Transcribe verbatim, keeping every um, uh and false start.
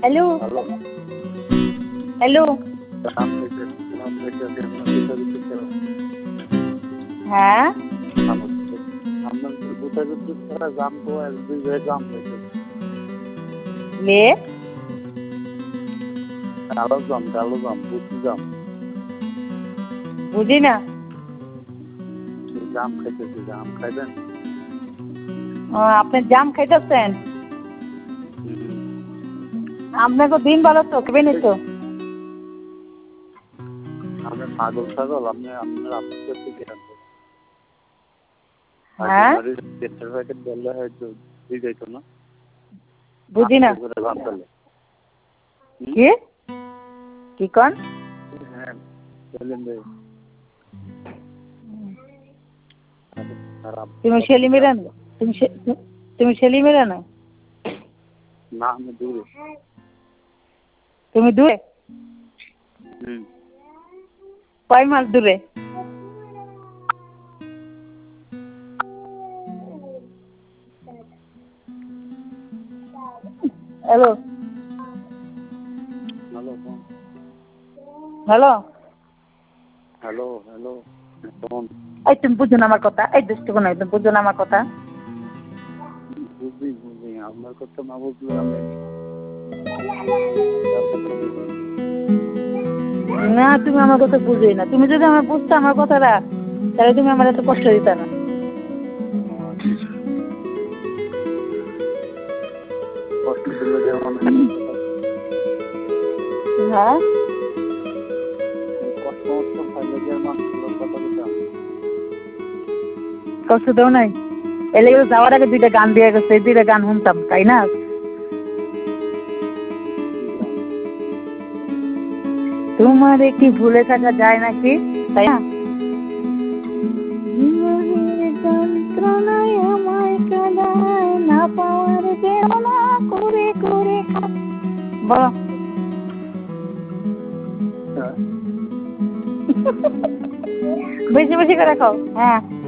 hello hello hello নাম থেকে নাম থেকে হ্যাঁ আপনার দুটা বিদ্যুৎ ছাড়া জাম তো এক দুই জায়গায় জাম হয়েছে লে কালো জাম কালো জাম বুঝি জাম বুঝি না জাম খাইতেছি জাম খাইবেন ও, আপনি জাম খাইতেছেন আপনাকে দিন ভালো তো খেবেনি তো আপনি পাগল ছাগল আপনি আপনার আপনার থেকে আনবেন হ্যাঁ পেট্রোল প্যাকেট বললে হয়তো দিয়ে যেত না বুঝি না জাম পেলে কি কি কন হ্যাঁ বললেন যে তুমি ছেলে মেয়ে না তুমি সে- তুমি ছেলে মেয়ে না না আমি দূরে তুমি দূরে হুম কয় মাস দূরে hello hello hello hello hello phone এই তুমি বুঝো না আমার কথা এই দুষ্ট কোনো তুমি বুঝো না আমার কথা বুঝি বুঝি আপনার কথা না বুঝলে আমি না তুমি আমার কথা বুঝোই না তুমি যদি আমার বুঝতে আমার কথাটা তাহলে তুমি আমার এত কষ্ট দিতে না কষ্ট দিলে যেমন হ্যাঁ কষ্ট মষ্ট খাইলে যে মানুষগুলোর কথা দিতাম কষ্ট দেও নাই এলে যাওয়ার আগে দুইটা গান দিয়ে গেছে এই দুইটা গান শুনতাম তাই না তোমারে কি ভুলে থাকা যায় নাকি তাই না যন্ত্রণায় আমায় কাঁদায় না পাওয়ার বেদনা করে করে বলো বেশি বেশি করে খাও হ্যাঁ